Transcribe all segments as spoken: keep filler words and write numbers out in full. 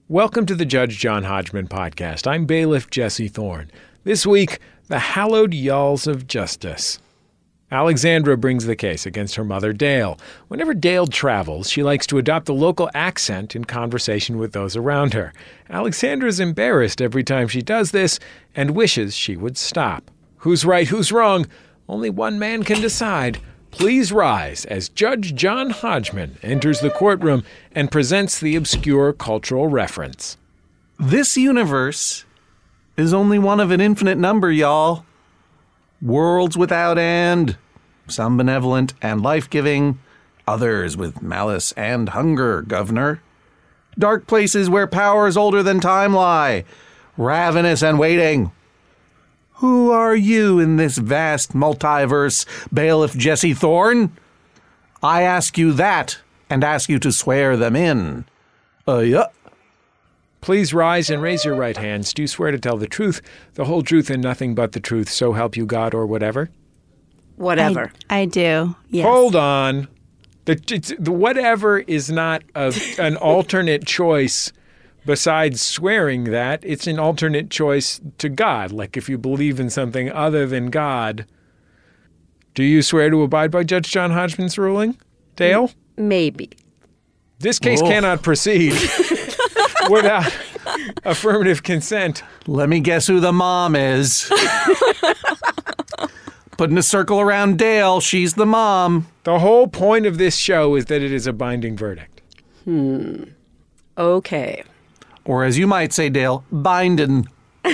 Welcome to the Judge John Hodgman podcast. I'm bailiff Jesse Thorne. This week, the hallowed yalls of justice. Alexandra brings the case against her mother, Dale. Whenever Dale travels, she likes to adopt the local accent in conversation with those around her. Alexandra is embarrassed every time she does this and wishes she would stop. Who's right, who's wrong? Only one man can decide. Please rise as Judge John Hodgman enters the courtroom and presents the obscure cultural reference. This universe is only one of an infinite number, y'all. Worlds without end, some benevolent and life-giving, others with malice and hunger, governor. Dark places where powers older than time lie, ravenous and waiting. Who are you in this vast multiverse, bailiff Jesse Thorne? I ask you that, and ask you to swear them in. Uh, yeah. Please rise and raise your right hands. Do you swear to tell the truth, the whole truth, and nothing but the truth, so help you God or whatever? Whatever. I, I do, yes. Hold on. The, it's, the whatever is not a, an alternate choice besides swearing that. It's an alternate choice to God. Like if you believe in something other than God. Do you swear to abide by Judge John Hodgman's ruling, Dale? Maybe. This case Whoa. cannot proceed without affirmative consent. Let me guess who the mom is. Putting a circle around Dale, she's the mom. The whole point of this show is that it is a binding verdict. Hmm. Okay. Or as you might say, Dale, bindin'.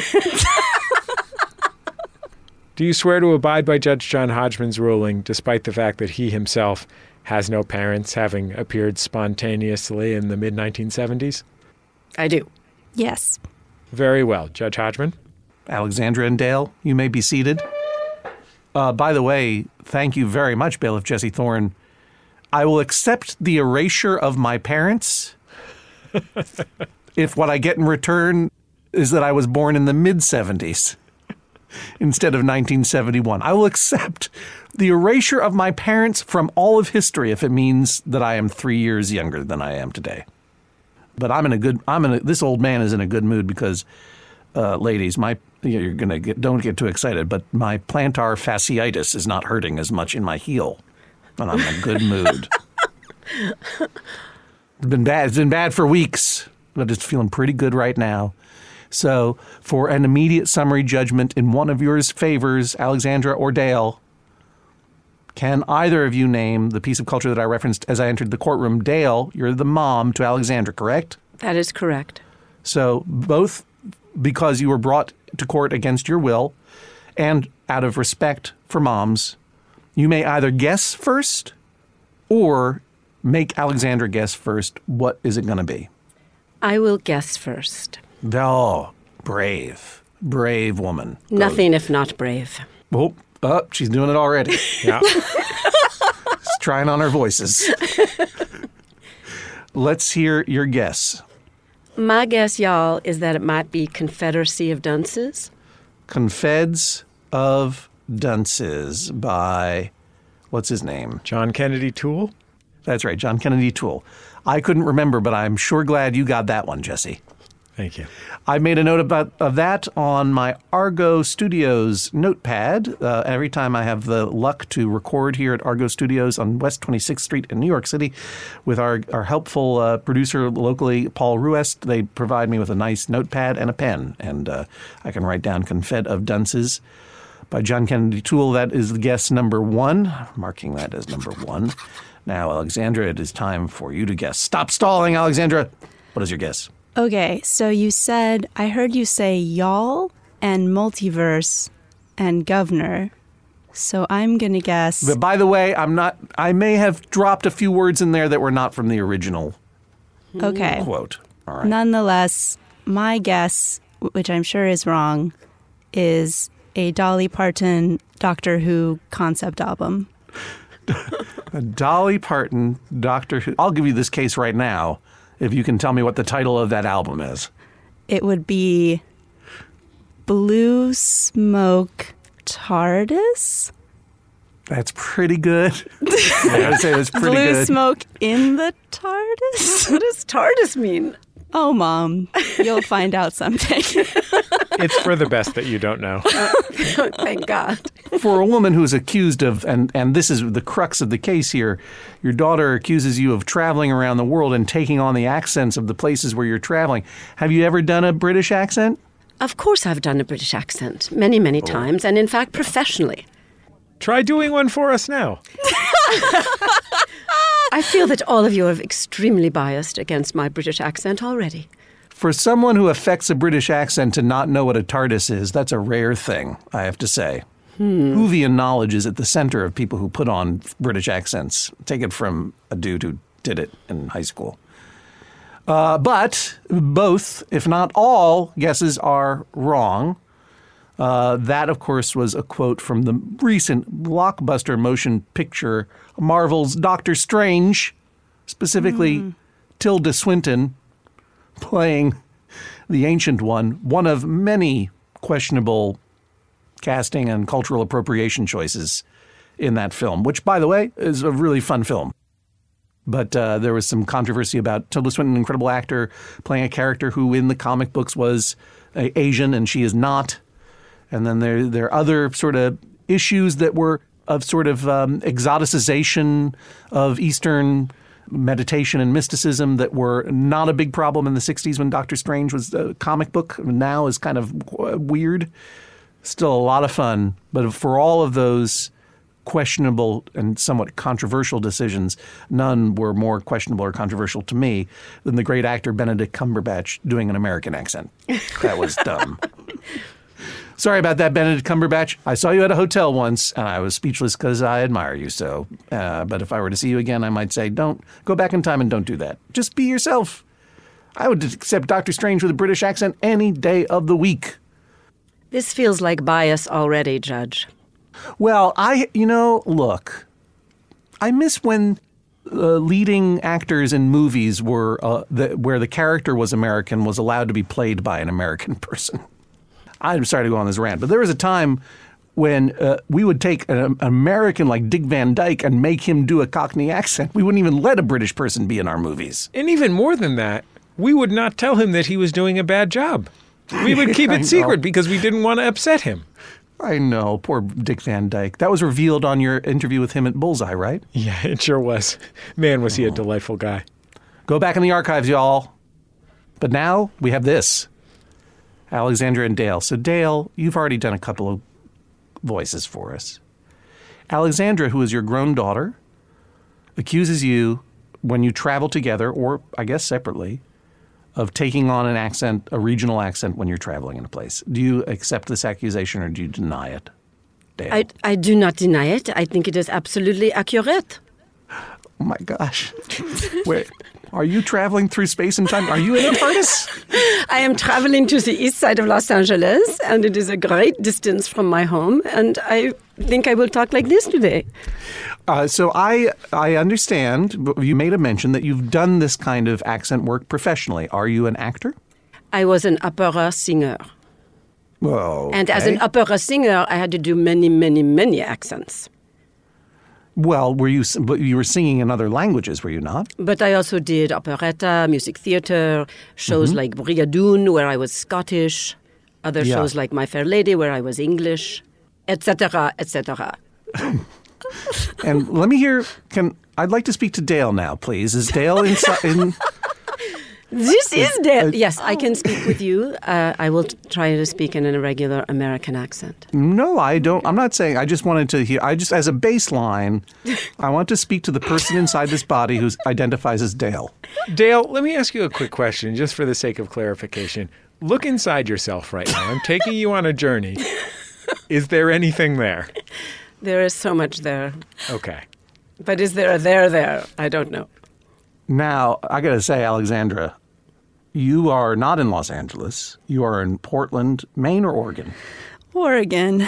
Do you swear to abide by Judge John Hodgman's ruling, despite the fact that he himself has no parents, having appeared spontaneously in the mid nineteen seventies? I do. Yes. Very well. Judge Hodgman? Alexandra and Dale, you may be seated. Uh, by the way, thank you very much, bailiff Jesse Thorne. I will accept the erasure of my parents if what I get in return is that I was born in the mid-seventies instead of nineteen seventy-one. I will accept the erasure of my parents from all of history if it means that I am three years younger than I am today. But I'm in a good, I'm in a, this old man is in a good mood because, uh, ladies, my, you're going to get, don't get too excited, but my plantar fasciitis is not hurting as much in my heel. And I'm in a good mood. It's been bad. It's been bad for weeks, but it's feeling pretty good right now. So for an immediate summary judgment in one of yours favors, Alexandra or Dale, can either of you name the piece of culture that I referenced as I entered the courtroom? Dale, you're the mom to Alexandra, correct? That is correct. So both because you were brought to court against your will and out of respect for moms, you may either guess first or make Alexandra guess first. What is it going to be? I will guess first. Oh, brave. Brave woman. Nothing if not brave. Oh, oh she's doing it already. Yeah. She's trying on her voices. Let's hear your guess. My guess, y'all, is that it might be Confederacy of Dunces. Confeds of Dunces by, what's his name? John Kennedy Toole? That's right, John Kennedy Toole. I couldn't remember, but I'm sure glad you got that one, Jesse. Thank you. I made a note about of that on my Argo Studios notepad. Uh, every time I have the luck to record here at Argo Studios on West twenty-sixth Street in New York City with our, our helpful uh, producer locally, Paul Ruest, they provide me with a nice notepad and a pen, and uh, I can write down Confed of Dunces by John Kennedy Toole. That is guess number one, marking that as number one. Now, Alexandra, it is time for you to guess. Stop stalling, Alexandra. What is your guess? Okay, so you said, I heard you say y'all and multiverse and governor. So I'm going to guess. But by the way, I'm not, I may have dropped a few words in there that were not from the original okay. quote. All right. Nonetheless, my guess, which I'm sure is wrong, is a Dolly Parton Doctor Who concept album. A Dolly Parton Doctor Who. I'll give you this case right now if you can tell me what the title of that album is. It would be Blue Smoke TARDIS? That's pretty good. I gotta say, that's pretty Blue good. smoke in the TARDIS? What does TARDIS mean? Oh, Mom, you'll find out someday. It's for the best that you don't know. Thank God. For a woman who's accused of, and, and this is the crux of the case here, your daughter accuses you of traveling around the world and taking on the accents of the places where you're traveling. Have you ever done a British accent? Of course I've done a British accent many, many times, and in fact, professionally. Try doing one for us now. I feel that all of you are extremely biased against my British accent already. For someone who affects a British accent to not know what a TARDIS is, that's a rare thing, I have to say. Hmm. Whovian knowledge is at the center of people who put on British accents. Take it from a dude who did it in high school. Uh, but both, if not all, guesses are wrong. Uh, that, of course, was a quote from the recent blockbuster motion picture, Marvel's Doctor Strange, specifically mm. Tilda Swinton playing the Ancient One, one of many questionable casting and cultural appropriation choices in that film, which, by the way, is a really fun film. But uh, there was some controversy about Tilda Swinton, an incredible actor, playing a character who in the comic books was uh, Asian, and she is not. And then there, there are other sort of issues that were of sort of um, exoticization of Eastern meditation and mysticism that were not a big problem in the sixties when Doctor Strange was a comic book. Now is kind of weird. Still a lot of fun. But for all of those questionable and somewhat controversial decisions, none were more questionable or controversial to me than the great actor Benedict Cumberbatch doing an American accent. That was dumb. Sorry about that, Benedict Cumberbatch. I saw you at a hotel once, and I was speechless because I admire you so. Uh, but if I were to see you again, I might say, don't go back in time and don't do that. Just be yourself. I would accept Doctor Strange with a British accent any day of the week. This feels like bias already, Judge. Well, I, you know, look, I miss when uh, leading actors in movies were, uh, the, where the character was American, was allowed to be played by an American person. I'm sorry to go on this rant, but there was a time when uh, we would take an, an American like Dick Van Dyke and make him do a Cockney accent. We wouldn't even let a British person be in our movies. And even more than that, we would not tell him that he was doing a bad job. We would keep it secret because we didn't want to upset him. I know, poor Dick Van Dyke. That was revealed on your interview with him at Bullseye, right? Yeah, it sure was. Man, was he a delightful guy. Go back in the archives, y'all. But now we have this. Alexandra and Dale. So, Dale, you've already done a couple of voices for us. Alexandra, who is your grown daughter, accuses you, when you travel together, or I guess separately, of taking on an accent, a regional accent, when you're traveling in a place. Do you accept this accusation or do you deny it, Dale? I, I do not deny it. I think it is absolutely accurate. Oh, my gosh. Wait, are you traveling through space and time? Are you in a TARDIS? I am traveling to the east side of Los Angeles, and it is a great distance from my home, and I think I will talk like this today. Uh, so I I understand, you made a mention that you've done this kind of accent work professionally. Are you an actor? I was an opera singer. Whoa. And as an opera singer, I had to do many, many, many accents. Well, were you? But you were singing in other languages, were you not? But I also did operetta, music theater, shows mm-hmm. like Brigadoon, where I was Scottish, other yeah. shows like My Fair Lady, where I was English, et cetera, et cetera. And let me hear. Can I'd like to speak to Dale now, please. Is Dale in? in This is Dale. Yes, I can speak with you. Uh, I will t- try to speak in a regular American accent. No, I don't. I'm not saying. I just wanted to hear. I just, as a baseline, I want to speak to the person inside this body who identifies as Dale. Dale, let me ask you a quick question, just for the sake of clarification. Look inside yourself right now. I'm taking you on a journey. Is there anything there? There is so much there. Okay. But is there a there there? I don't know. Now, I got to say, Alexandra, you are not in Los Angeles. You are in Portland, Maine, or Oregon? Oregon.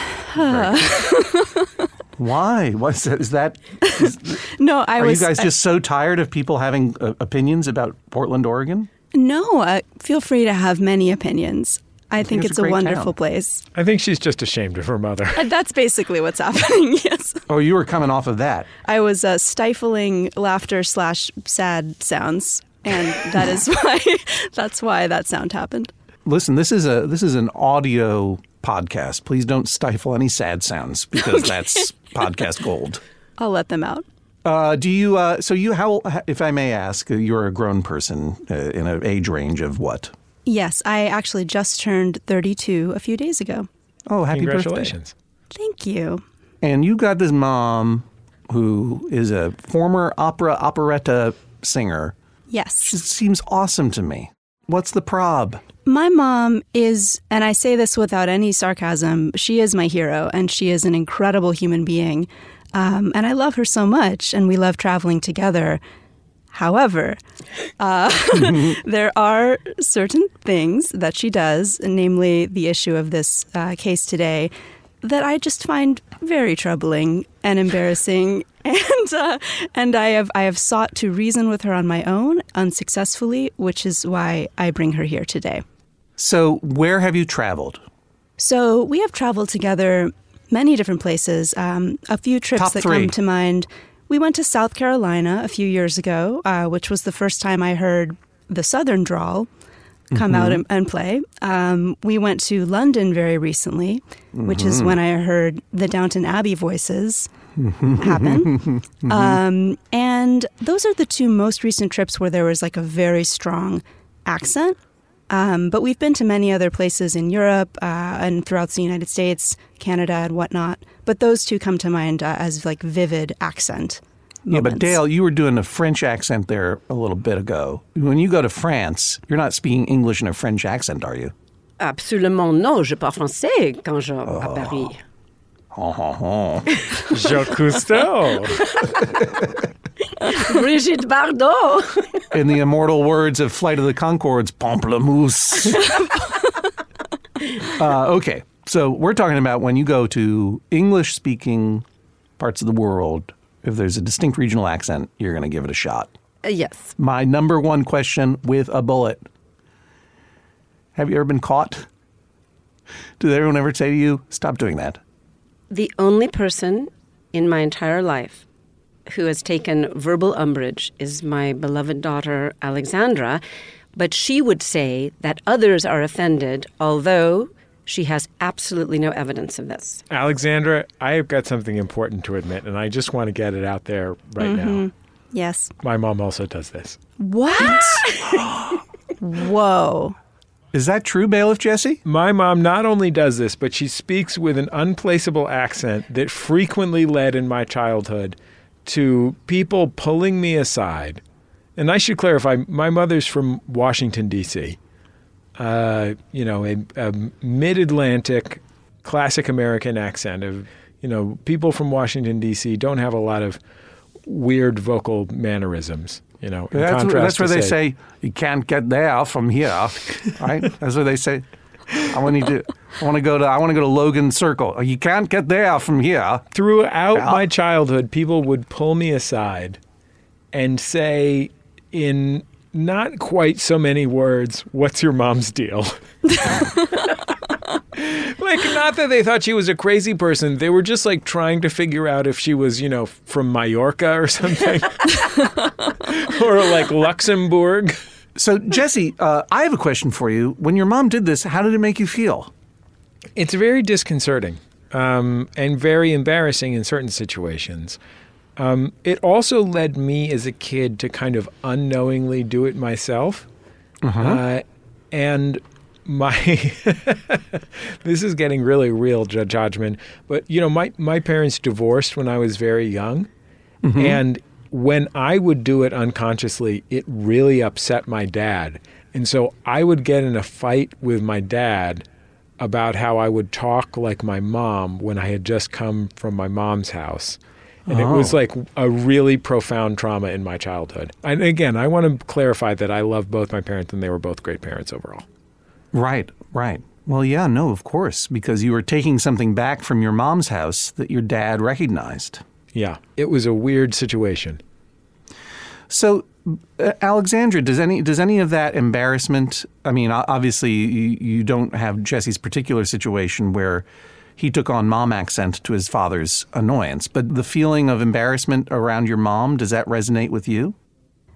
Why? What's that? Is that? Is, no, I are was. Are you guys I, just so tired of people having uh, opinions about Portland, Oregon? No, uh, feel free to have many opinions. I, I think, think it's, it's a, a wonderful town. place. I think she's just ashamed of her mother. Uh, that's basically what's happening, yes. Oh, you were coming off of that. I was uh, stifling laughter slash sad sounds And that is why that's why that sound happened. Listen, this is a this is an audio podcast. Please don't stifle any sad sounds because okay. That's podcast gold. I'll let them out. Uh, do you? Uh, so you? How? If I may ask, you're a grown person uh, in an age range of what? Yes, I actually just turned thirty-two a few days ago. Oh, happy Congratulations. birthday! Thank you. And you got this mom who is a former opera operetta singer. Yes, she seems awesome to me. What's the prob? My mom is, and I say this without any sarcasm, she is my hero, and she is an incredible human being. Um, and I love her so much, and we love traveling together. However, uh, there are certain things that she does, namely the issue of this uh, case today, that I just find very troubling and embarrassing. And uh, and I have I have sought to reason with her on my own unsuccessfully, which is why I bring her here today. So where have you traveled? So we have traveled together many different places. Um, a few trips Top that three. come to mind. We went to South Carolina a few years ago, uh, which was the first time I heard the Southern drawl come mm-hmm. out and, and play. Um, we went to London very recently, mm-hmm. which is when I heard the Downton Abbey voices happen. Mm-hmm. Um, and those are the two most recent trips where there was like a very strong accent. Um, but we've been to many other places in Europe uh, and throughout the United States, Canada, and whatnot. But those two come to mind uh, as like vivid accent moments. Yeah, but Dale, you were doing a French accent there a little bit ago. When you go to France, you're not speaking English in a French accent, are you? Absolument non. Je parle français quand je oh. à Paris. Oh, oh, oh. Jacques Cousteau. Brigitte Bardot. In the immortal words of Flight of the Conchords, pamplemousse. uh, okay, so we're talking about when you go to English-speaking parts of the world, if there's a distinct regional accent, you're going to give it a shot. Uh, yes. My number one question with a bullet. Have you ever been caught? Did everyone ever say to you, stop doing that? The only person in my entire life who has taken verbal umbrage is my beloved daughter, Alexandra. But she would say that others are offended, although she has absolutely no evidence of this. Alexandra, I have got something important to admit, and I just want to get it out there right mm-hmm. now. Yes. My mom also does this. What? Whoa. Is that true, Bailiff Jesse? My mom not only does this, but she speaks with an unplaceable accent that frequently led in my childhood to people pulling me aside. And I should clarify, my mother's from Washington, D C Uh, you know, a, a mid-Atlantic classic American accent of, you know, people from Washington, D C don't have a lot of weird vocal mannerisms. You know, in that's, contrast that's where to they say, say you can't get there from here, right? That's what they say. I want to. I want to go to. I want to go to Logan Circle. You can't get there from here. Throughout yeah. my childhood, people would pull me aside and say, in not quite so many words, "What's your mom's deal?" Like, not that they thought she was a crazy person. They were just like trying to figure out if she was, you know, from Mallorca or something. Or like Luxembourg. So, Jesse, uh, I have a question for you. When your mom did this, how did it make you feel? It's very disconcerting um, and very embarrassing in certain situations. Um, it also led me as a kid to kind of unknowingly do it myself. Uh-huh. Uh, and my this is getting really real, Judge Hodgman. But, you know, my, my parents divorced when I was very young. Mm-hmm. And when I would do it unconsciously, it really upset my dad. And so I would get in a fight with my dad about how I would talk like my mom when I had just come from my mom's house. And oh. it was like a really profound trauma in my childhood. And again, I want to clarify that I love both my parents and they were both great parents overall. Right, right. Well, yeah, no, of course, because you were taking something back from your mom's house that your dad recognized. Yeah, it was a weird situation. So, uh, Alexandra, does any does any of that embarrassment, I mean, obviously you, you don't have Jesse's particular situation where he took on mom accent to his father's annoyance, but the feeling of embarrassment around your mom, does that resonate with you?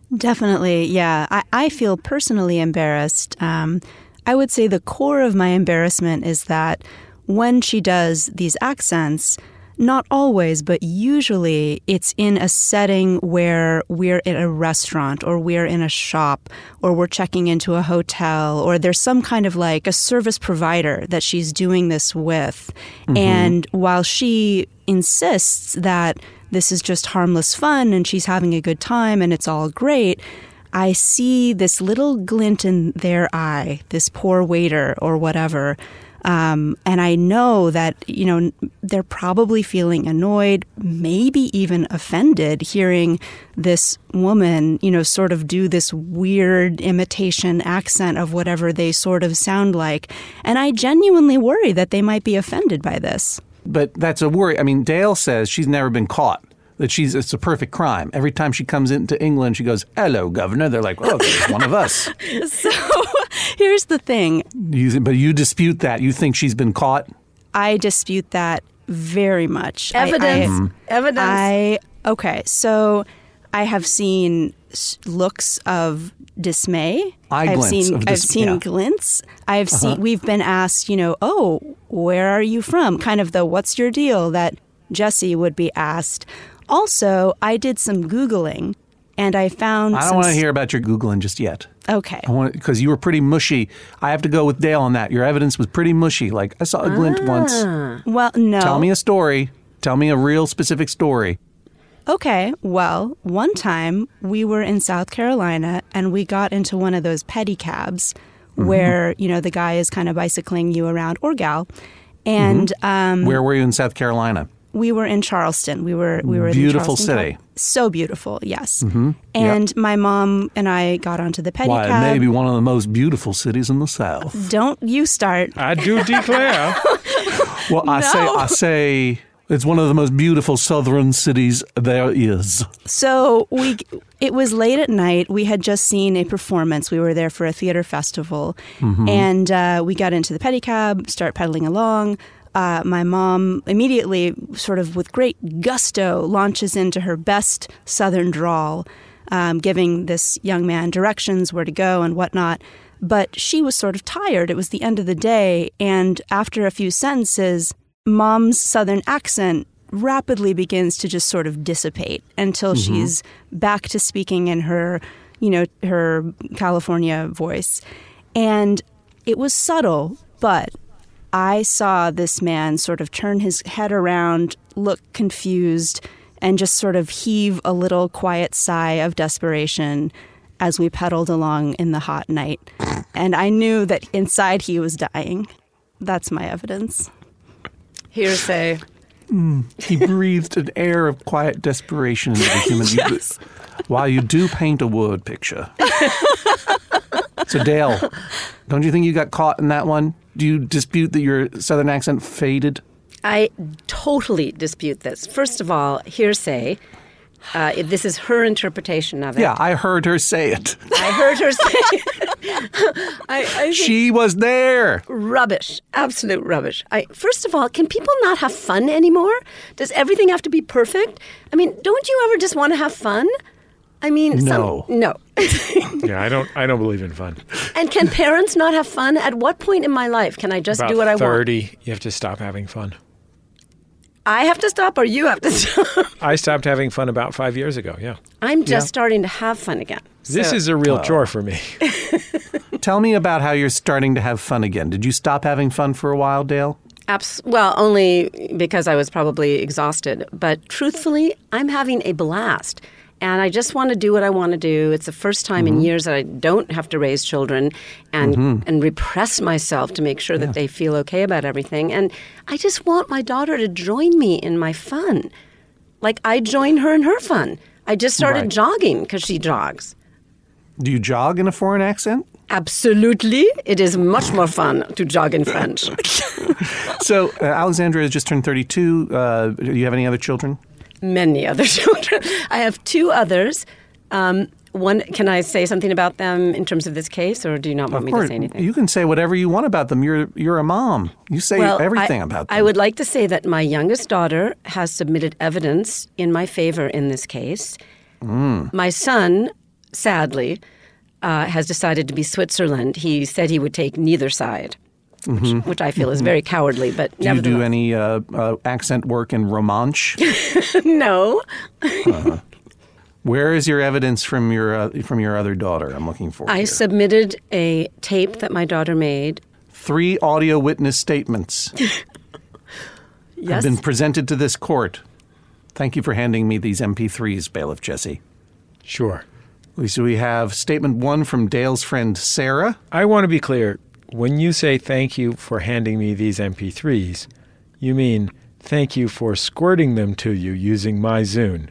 Definitely, yeah. I, I feel personally embarrassed. Um, I would say the core of my embarrassment is that when she does these accents, not always, but usually it's in a setting where we're in a restaurant or we're in a shop or we're checking into a hotel or there's some kind of like a service provider that she's doing this with. Mm-hmm. And while she insists that this is just harmless fun and she's having a good time and it's all great, I see this little glint in their eye, this poor waiter or whatever. Um, and I know that, you know, they're probably feeling annoyed, maybe even offended hearing this woman, you know, sort of do this weird imitation accent of whatever they sort of sound like. And I genuinely worry that they might be offended by this. But that's a worry. I mean, Dale says she's never been caught. That she's it's a perfect crime. Every time she comes into England, she goes, "Hello, Governor." They're like, "Oh, there's one of us." So here's the thing. You, but you dispute that. You think she's been caught? I dispute that very much. Evidence. I, I, Evidence. I, okay, so I have seen looks of dismay. Eye I've glints seen of I've dis- seen yeah. glints. I've Uh-huh. seen we've been asked, you know, "Oh, where are you from?" Kind of the "what's your deal?" that Jessie would be asked. Also, I did some Googling, and I found I don't some want to s- hear about your Googling just yet. Okay. I want because you were pretty mushy. I have to go with Dale on that. Your evidence was pretty mushy. Like I saw a glint once. Well, no. Tell me a story. Tell me a real specific story. Okay, well, one time we were in South Carolina and we got into one of those pedicabs Mm-hmm. where, you know, the guy is kind of bicycling you around, or gal. And um, Where were you in South Carolina? we were in Charleston. We were we were Beautiful in Charleston, city. Cal- So beautiful, yes. Mm-hmm. And Yep. my mom and I got onto the pedicab. Why, it may be one of the most beautiful cities in the South. Don't you start. I do declare. Well, I say, I say, it's one of the most beautiful southern cities there is. So we, it was late at night. We had just seen a performance. We were there for a theater festival, Mm-hmm. and uh, we got into the pedicab, start pedaling along. Uh, my mom immediately, sort of with great gusto, launches into her best Southern drawl, um, giving this young man directions where to go and whatnot. But she was sort of tired. It was the end of the day, and after a few sentences, Mom's Southern accent rapidly begins to just sort of dissipate until Mm-hmm. she's back to speaking in her, you know, her California voice. And it was subtle, but I saw this man sort of turn his head around, look confused, and just sort of heave a little quiet sigh of desperation as we pedaled along in the hot night. And I knew that inside he was dying. That's my evidence. Hearsay. He breathed an air of quiet desperation into the human being. While you do paint a word picture. So, Dale, don't you think you got caught in that one? Do you dispute that your Southern accent faded? I totally dispute this. First of all, hearsay. Uh, it- this is her interpretation of it. Yeah, I heard her say it. I heard her say I, I think She was there. rubbish. Absolute rubbish. I, first of all, can people not have fun anymore? Does everything have to be perfect? I mean, don't you ever just want to have fun? I mean, No. some, no. Yeah, I don't. I don't believe in fun. And can parents not have fun? At what point in my life can I just About do what I want? thirty, you have to stop having fun. I have to stop, or you have to stop. I stopped having fun about five years ago. Yeah, I'm just Yeah. starting to have fun again. this So- is a real chore for me. Tell me about how you're starting to have fun again. Did you stop having fun for a while, Dale? Abs- well, only because I was probably exhausted. But truthfully, I'm having a blast. And I just want to do what I want to do. It's the first time Mm-hmm. in years that I don't have to raise children and and repress myself to make sure that they feel okay about everything. And I just want my daughter to join me in my fun. Like I join her in her fun. I just started Right. jogging because she jogs. Do you jog in a foreign accent? Absolutely. It is much more fun to jog in French. So, uh, Alexandra has just turned thirty-two. Uh, do you have any other children? Many other children. I have two others. Um, one, can I say something about them in terms of this case, or do you not want Of me course, to say anything? you can say whatever you want about them. You're you're a mom. You say Well, everything I, about them. I would like to say that my youngest daughter has submitted evidence in my favor in this case. Mm. My son sadly, uh, has decided to be Switzerland. He said he would take neither side, which, mm-hmm. which I feel mm-hmm. is very cowardly. But do you do any uh, uh, accent work in Romansh? No. uh-huh. Where is your evidence from your uh, from your other daughter? I'm looking for. I here. submitted a tape that my daughter made. Three audio witness statements Yes. have been presented to this court. Thank you for handing me these M P threes, Bailiff Jesse. Sure. So we have statement one from Dale's friend Sarah. I want to be clear. When you say thank you for handing me these M P threes, you mean thank you for squirting them to you using my Zune.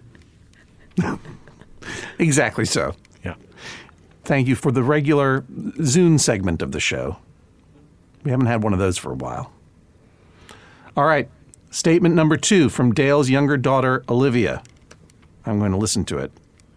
Exactly so. Yeah. Thank you for the regular Zune segment of the show. We haven't had one of those for a while. All right. Statement number two from Dale's younger daughter, Olivia. I'm going to listen to it.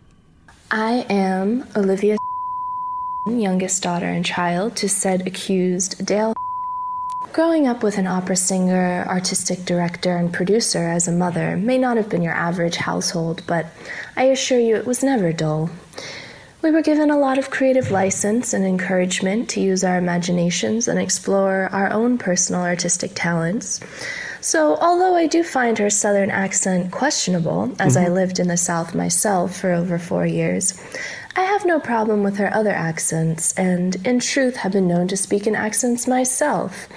I am Olivia, youngest daughter and child to said accused Dale. Growing up with an opera singer, artistic director, and producer as a mother may not have been your average household, but I assure you it was never dull. We were given a lot of creative license and encouragement to use our imaginations and explore our own personal artistic talents. So, although I do find her southern accent questionable, as mm-hmm. I lived in the South myself for over four years, I have no problem with her other accents, and in truth have been known to speak in accents myself.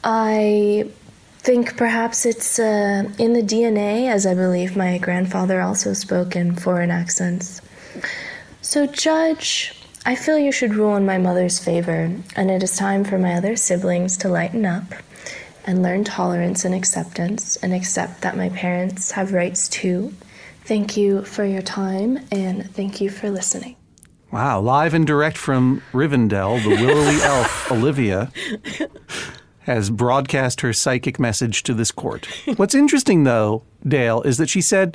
I think perhaps it's uh, in the D N A, as I believe my grandfather also spoke in foreign accents. So, Judge, I feel you should rule in my mother's favor, and it is time for my other siblings to lighten up and learn tolerance and acceptance, and accept that my parents have rights too. Thank you for your time, and thank you for listening. Wow, live and direct from Rivendell, the willowy elf, Olivia, has broadcast her psychic message to this court. What's interesting, though, Dale, is that she said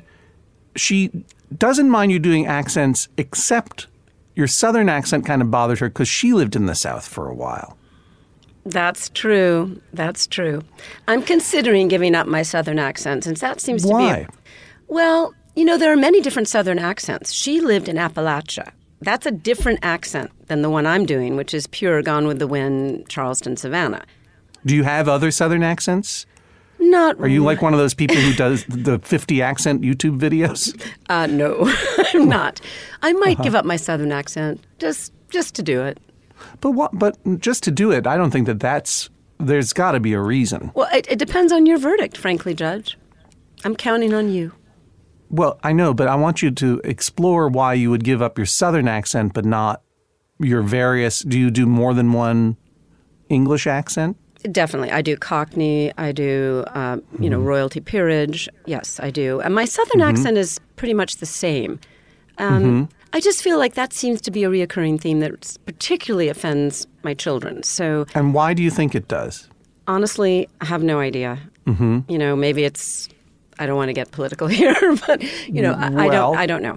she doesn't mind you doing accents, except your southern accent kind of bothers her because she lived in the South for a while. That's true. That's true. I'm considering giving up my southern accent, since that seems Why? to be... A, well, you know, there are many different southern accents. She lived in Appalachia. That's a different accent than the one I'm doing, which is pure Gone with the Wind, Charleston, Savannah. Do you have other southern accents? Not Are you like one of those people who does the fifty accent YouTube videos? Uh, no, I'm not. I might uh-huh. give up my southern accent just just to do it. But what? But just to do it, I don't think that that's, there's got to be a reason. Well, it, it depends on your verdict, frankly, Judge. I'm counting on you. Well, I know, but I want you to explore why you would give up your southern accent but not your various, do you do more than one English accent? Definitely. I do Cockney. I do, uh, you mm-hmm. know, royalty peerage. Yes, I do. And my southern mm-hmm. accent is pretty much the same. Um, mm-hmm. I just feel like that seems to be a reoccurring theme that particularly offends my children. So, and why do you think it does? Honestly, I have no idea. Mm-hmm. You know, maybe it's, I don't want to get political here, but, you know, I, well, I don't I don't know.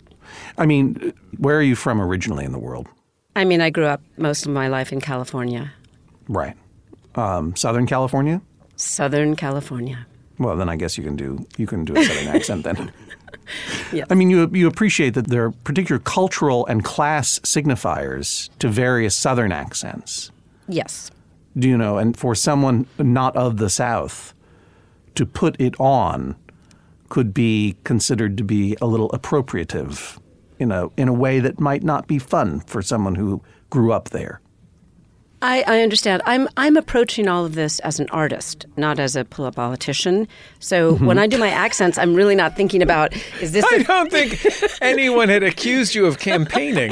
I mean, where are you from originally in the world? I mean, I grew up most of my life in California. Right. Um, Southern California? Southern California. Well, then I guess you can do you can do a southern accent then. Yes. I mean, you you appreciate that there are particular cultural and class signifiers to various southern accents. Yes. Do you know? And for someone not of the South to put it on could be considered to be a little appropriative in a in a way that might not be fun for someone who grew up there. I, I understand. I'm I'm approaching all of this as an artist, not as a politician. So mm-hmm. when I do my accents, I'm really not thinking about, is this... I a- don't think anyone had accused you of campaigning.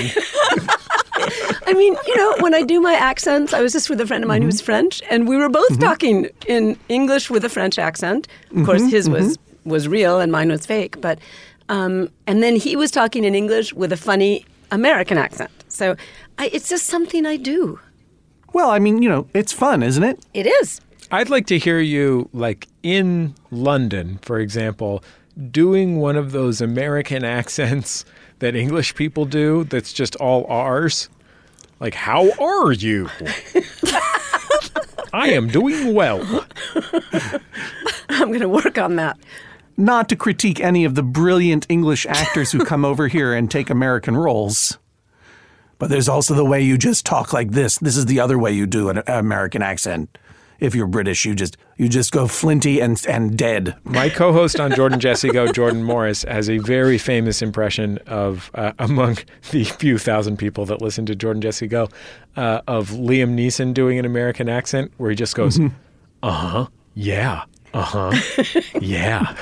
I mean, you know, when I do my accents, I was just with a friend of mine mm-hmm. who was French, and we were both mm-hmm. talking in English with a French accent. Of mm-hmm. course, his mm-hmm. was, was real and mine was fake. But um, and then he was talking in English with a funny American accent. So I, it's just something I do. Well, I mean, you know, it's fun, isn't it? It is. I'd like to hear you, like, in London, for example, doing one of those American accents that English people do that's just all R's. Like, how are you? I am doing well. I'm going to work on that. Not to critique any of the brilliant English actors who come over here and take American roles. But there's also the way you just talk like this. This is the other way you do an American accent. If you're British, you just you just go flinty and and dead. My co-host on Jordan Jesse Go, Jordan Morris, has a very famous impression of, uh, among the few thousand people that listen to Jordan Jesse Go, uh, of Liam Neeson doing an American accent where he just goes, mm-hmm. uh-huh, yeah, uh-huh, yeah.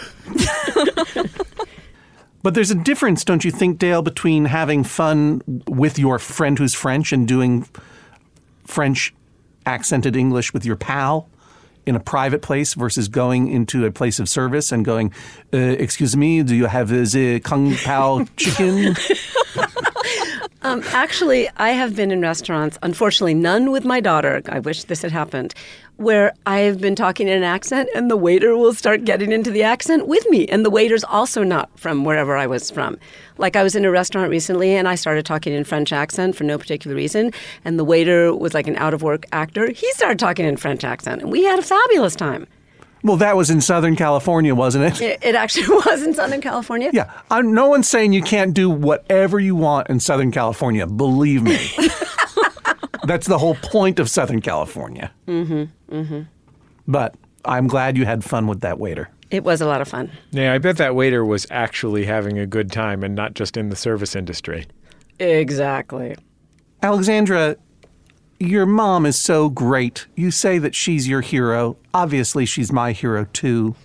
But there's a difference, don't you think, Dale, between having fun with your friend who's French and doing French accented English with your pal in a private place versus going into a place of service and going, uh, excuse me, do you have the Kung Pao chicken? Um, actually, I have been in restaurants, unfortunately none with my daughter, I wish this had happened, where I've been talking in an accent and the waiter will start getting into the accent with me. And the waiter's also not from wherever I was from. Like I was in a restaurant recently and I started talking in French accent for no particular reason. And the waiter was like an out-of-work actor. He started talking in French accent and we had a fabulous time. Well, that was in Southern California, wasn't it? It, it actually was in Southern California. Yeah. I'm, no one's saying you can't do whatever you want in Southern California. Believe me. That's the whole point of Southern California. Mm-hmm. Mm-hmm. But I'm glad you had fun with that waiter. It was a lot of fun. Yeah, I bet that waiter was actually having a good time and not just in the service industry. Exactly. Alexandra, your mom is so great. You say that she's your hero. Obviously, she's my hero, too.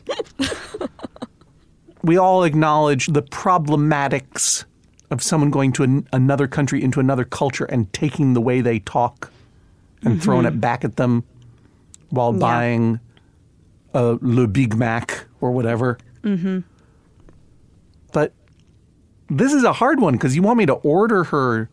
We all acknowledge the problematics of someone going to an, another country, into another culture, and taking the way they talk and mm-hmm. throwing it back at them while yeah. buying a Le Big Mac or whatever. Mm-hmm. But this is a hard one because you want me to order her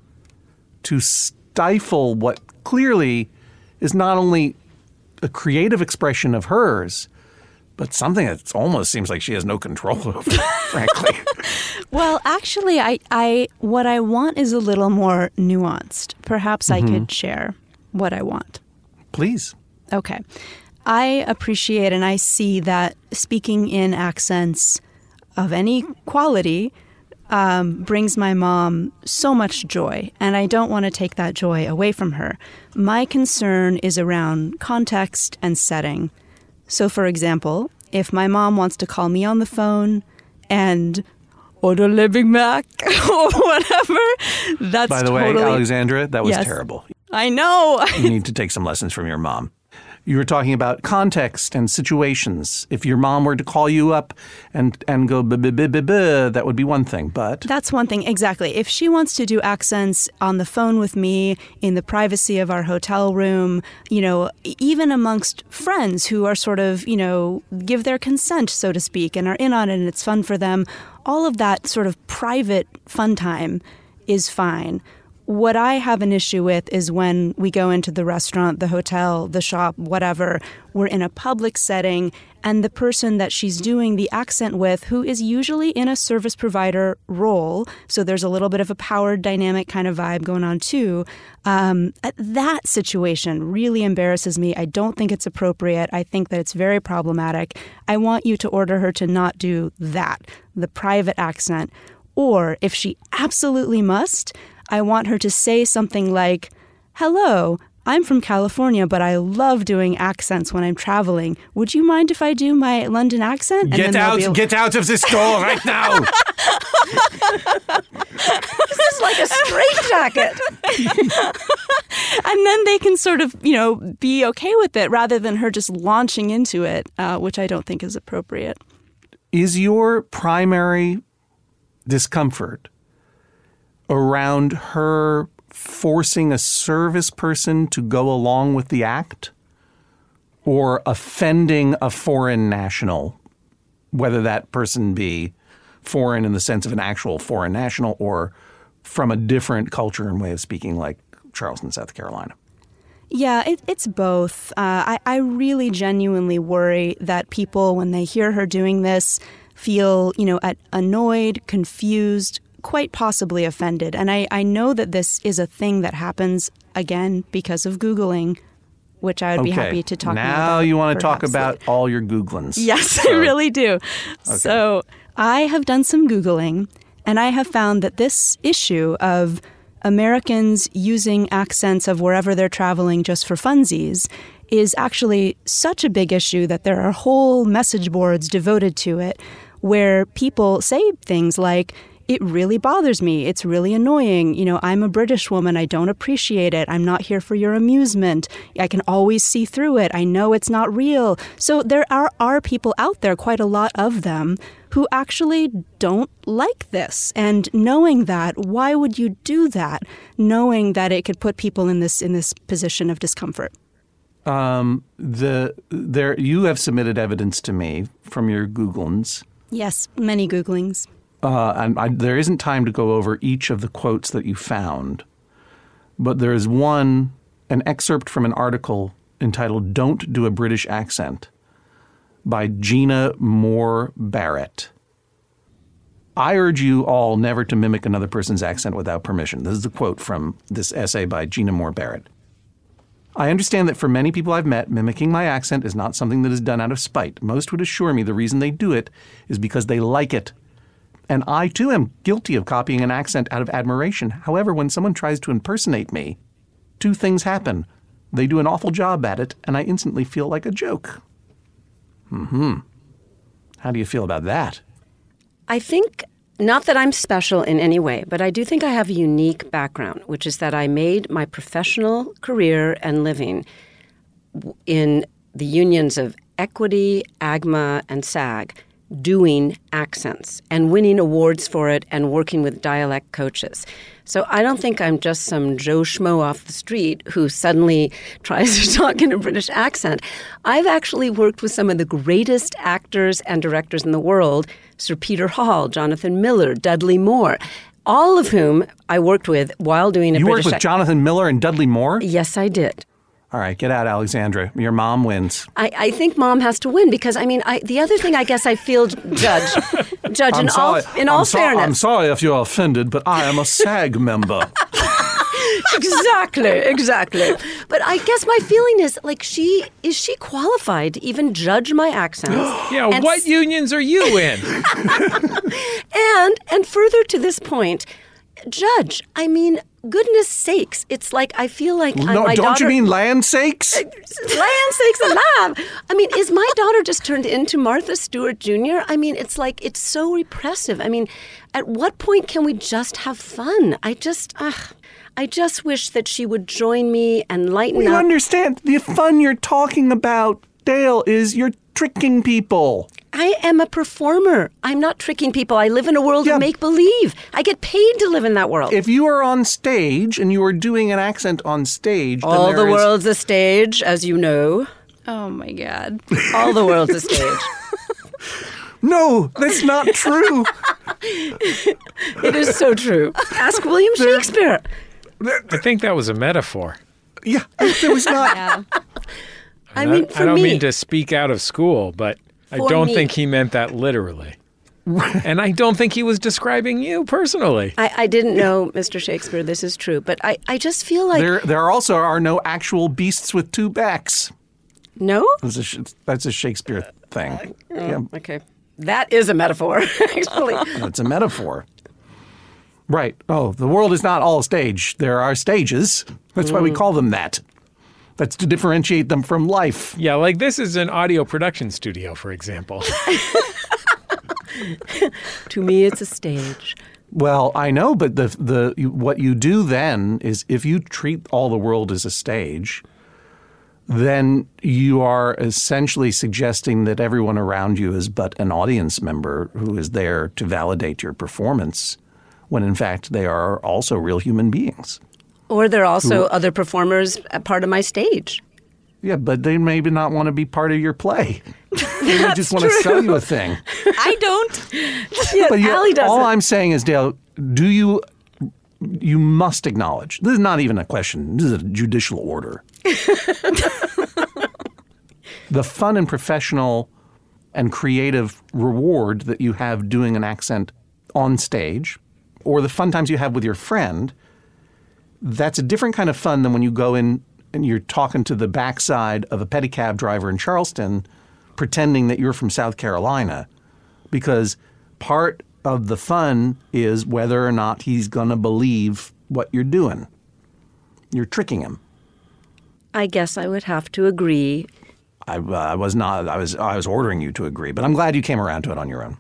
to stifle what clearly is not only a creative expression of hers, but something that almost seems like she has no control over, frankly. Well, actually, I, I what I want is a little more nuanced. Perhaps mm-hmm. I could share what I want. Please. Okay. I appreciate and I see that speaking in accents of any quality um, brings my mom so much joy, and I don't want to take that joy away from her. My concern is around context and setting. So, for example, if my mom wants to call me on the phone and order Le Big Mac or whatever, that's By the way, totally... Alexandra, that was yes. terrible. I know. You need to take some lessons from your mom. You were talking about context and situations. If your mom were to call you up and, and go, buh, buh, buh, buh, buh, that would be one thing, but... That's one thing, exactly. If she wants to do accents on the phone with me, in the privacy of our hotel room, you know, even amongst friends who are sort of, you know, give their consent, so to speak, and are in on it and it's fun for them, all of that sort of private fun time is fine. What I have an issue with is when we go into the restaurant, the hotel, the shop, whatever, we're in a public setting, and the person that she's doing the accent with, who is usually in a service provider role, so there's a little bit of a power dynamic kind of vibe going on too, um, that situation really embarrasses me. I don't think it's appropriate. I think that it's very problematic. I want you to order her to not do that, the private accent. Or if she absolutely must, I want her to say something like, hello, I'm from California, but I love doing accents when I'm traveling. Would you mind if I do my London accent? And get out, able- get out of this store right now. This is like a straitjacket. And then they can sort of, you know, be okay with it rather than her just launching into it, uh, which I don't think is appropriate. Is your primary discomfort around her forcing a service person to go along with the act, or offending a foreign national, whether that person be foreign in the sense of an actual foreign national or from a different culture and way of speaking, like Charleston, South Carolina? Yeah, it, it's both. Uh, I, I really genuinely worry that people, when they hear her doing this, feel, you know, at, annoyed, confused, quite possibly offended. And I, I know that this is a thing that happens, again, because of Googling, which I would okay. be happy to talk now about. Now you want to talk about later. all your Googlings. Yes, so. I really do. Okay. So I have done some Googling, and I have found that this issue of Americans using accents of wherever they're traveling just for funsies is actually such a big issue that there are whole message boards devoted to it where people say things like, it really bothers me. It's really annoying. You know, I'm a British woman. I don't appreciate it. I'm not here for your amusement. I can always see through it. I know it's not real. So there are, are people out there, quite a lot of them, who actually don't like this. And knowing that, why would you do that? Knowing that it could put people in this in this position of discomfort. Um, the there you have submitted evidence to me from your Googlings. Yes, many Googlings. Uh, and I, there isn't time to go over each of the quotes that you found, but there is one, an excerpt from an article entitled "Don't Do a British Accent" by Gina Moore Barrett. I urge you all never to mimic another person's accent without permission. This is a quote from this essay by Gina Moore Barrett. I understand that for many people I've met, mimicking my accent is not something that is done out of spite. Most would assure me the reason they do it is because they like it. And I, too, am guilty of copying an accent out of admiration. However, when someone tries to impersonate me, two things happen. They do an awful job at it, and I instantly feel like a joke. Mm-hmm. How do you feel about that? I think, not that I'm special in any way, but I do think I have a unique background, which is that I made my professional career and living in the unions of Equity, AGMA, and SAG, doing accents and winning awards for it and working with dialect coaches. So I don't think I'm just some Joe Schmo off the street who suddenly tries to talk in a British accent. I've actually worked with some of the greatest actors and directors in the world, Sir Peter Hall, Jonathan Miller, Dudley Moore, all of whom I worked with while doing a you British accent. You worked with ac- Jonathan Miller and Dudley Moore? Yes, I did. All right, get out, Alexandra. Your mom wins. I, I think mom has to win because, I mean, I, the other thing I guess I feel, Judge, Judge, I'm in sorry. all, in all I'm so- fairness. I'm sorry if you're offended, but I am a SAG member. Exactly, exactly. But I guess my feeling is, like, she is she qualified to even judge my accents? Yeah, And what s- unions are you in? And and further to this point, Judge, I mean, goodness sakes, it's like I feel like I'm No, my don't daughter. you mean land sakes? Land sakes alive. I mean, is my daughter just turned into Martha Stewart Junior? I mean, it's like, it's so repressive. I mean, at what point can we just have fun? I just, ugh, I just wish that she would join me and lighten You up. understand, the fun you're talking about, Dale, is you're tricking people. I am a performer. I'm not tricking people. I live in a world Yeah. of make-believe. I get paid to live in that world. If you are on stage and you are doing an accent on stage, then All there the is- world's a stage, as you know. Oh, my God. All the world's a stage. No, that's not true. It is so true. Ask William Shakespeare. I think that was a metaphor. Yeah, it was not. Yeah. I mean, I for don't me, mean to speak out of school, but I For don't me. think he meant that literally. And I don't think he was describing you personally. I, I didn't know, Mister Shakespeare, this is true, but I, I just feel like, There, there also are no actual beasts with two backs. no? That's a, sh- that's a Shakespeare thing. Yeah, Okay. That is a metaphor, actually. that's a metaphor. Right. Oh, the world is not all stage. There are stages. That's why we call them that. That's to differentiate them from life. Yeah, like this is an audio production studio, for example. To me, it's a stage. Well, I know, but the the you, what you do then is if you treat all the world as a stage, then you are essentially suggesting that everyone around you is but an audience member who is there to validate your performance, when in fact they are also real human beings. Or there are also other performers a part of my stage. Yeah, but they maybe not want to be part of your play. They may just want to sell you a thing. I don't. Yeah, But you, Allie does all it. I'm saying is, Dale, do you you must acknowledge, this is not even a question, this is a judicial order. The fun and professional and creative reward that you have doing an accent on stage, or the fun times you have with your friend, that's a different kind of fun than when you go in and you're talking to the backside of a pedicab driver in Charleston pretending that you're from South Carolina. Because part of the fun is whether or not he's going to believe what you're doing. You're tricking him. I guess I would have to agree. I, uh, I was not, I was, I was ordering you to agree, but I'm glad you came around to it on your own.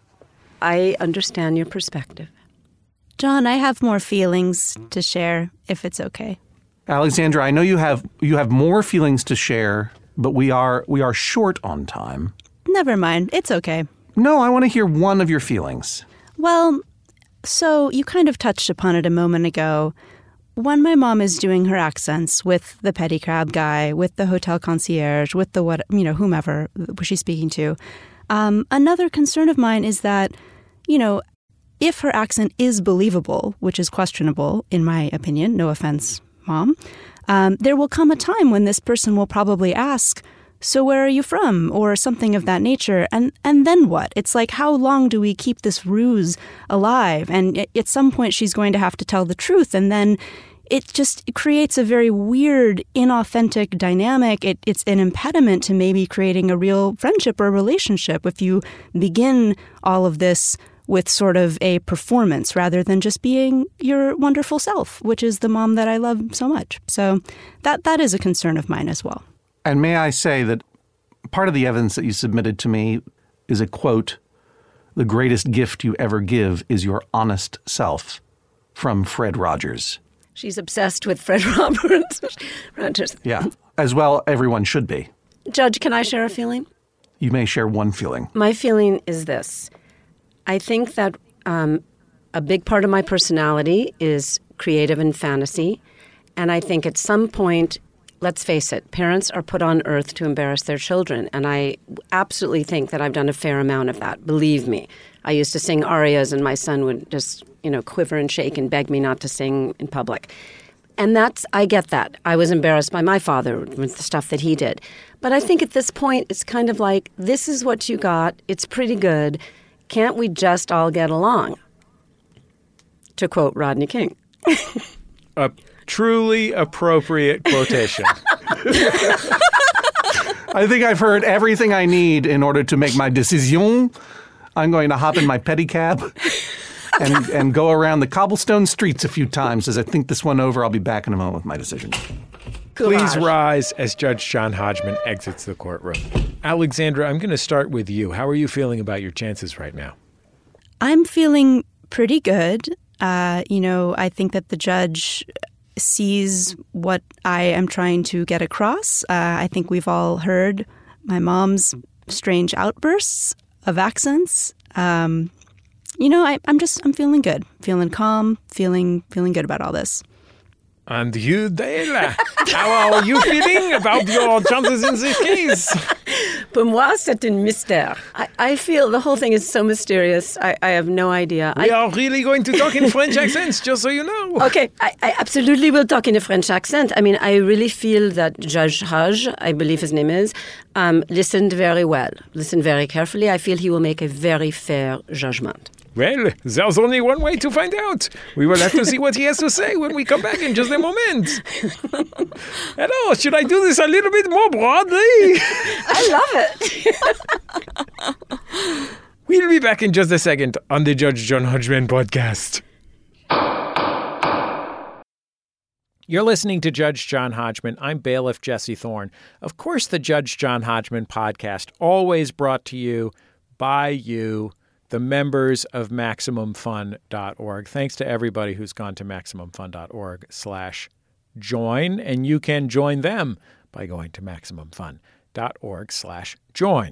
I understand your perspective. John, I have more feelings to share, if it's okay. Alexandra, I know you have you have more feelings to share, but we are we are short on time. Never mind. It's okay. No, I want to hear one of your feelings. Well, so you kind of touched upon it a moment ago. When my mom is doing her accents with the pedicab guy, with the hotel concierge, with the what, you know, whomever she's speaking to, um, another concern of mine is that, you know, if her accent is believable, which is questionable, in my opinion, no offense, Mom, um, there will come a time when this person will probably ask, so where are you from? Or something of that nature. And and then what? It's like, how long do we keep this ruse alive? And at some point, she's going to have to tell the truth. And then it just creates a very weird, inauthentic dynamic. It, it's an impediment to maybe creating a real friendship or relationship if you begin all of this with sort of a performance rather than just being your wonderful self, which is the mom that I love so much. So that that is a concern of mine as well. And may I say that part of the evidence that you submitted to me is a quote, "The greatest gift you ever give is your honest self," from Fred Rogers. She's obsessed with Fred Roberts. Rogers. Yeah, as well everyone should be. Judge, can I share a feeling? You may share one feeling. My feeling is this. I think that um, a big part of my personality is creative and fantasy. And I think at some point, let's face it, parents are put on earth to embarrass their children. And I absolutely think that I've done a fair amount of that. Believe me. I used to sing arias and my son would just, you know, quiver and shake and beg me not to sing in public. And that's, I get that. I was embarrassed by my father with the stuff that he did. But I think at this point, it's kind of like, this is what you got. It's pretty good. Can't we just all get along? To quote Rodney King. A truly appropriate quotation. I think I've heard everything I need in order to make my decision. I'm going to hop in my pedicab and, and go around the cobblestone streets a few times. As I think this one over, I'll be back in a moment with my decision. Please rise as Judge John Hodgman exits the courtroom. Alexandra, I'm going to start with you. How are you feeling about your chances right now? I'm feeling pretty good. Uh, you know, I think that the judge sees what I am trying to get across. Uh, I think we've all heard my mom's strange outbursts of accents. Um, you know, I, I'm just, I'm feeling good, feeling calm, feeling, feeling good about all this. And you, Dale, how are you feeling about your chances in this case? Pour moi, c'est un mystère. I, I feel the whole thing is so mysterious. I, I have no idea. We I, are really going to talk in French accents, just so you know. Okay, I, I absolutely will talk in a French accent. I mean, I really feel that Judge Hodge, I believe his name is, um, listened very well, listened very carefully. I feel he will make a very fair judgment. Well, there's only one way to find out. We will have to see what he has to say when we come back in just a moment. Hello, should I do this a little bit more broadly? I love it. We'll be back in just a second on the Judge John Hodgman podcast. You're listening to Judge John Hodgman. I'm bailiff Jesse Thorne. Of course, the Judge John Hodgman podcast, always brought to you by you, the members of Maximum Fun dot org. Thanks to everybody who's gone to Maximum Fun dot org slash join, and you can join them by going to Maximum Fun dot org slash join.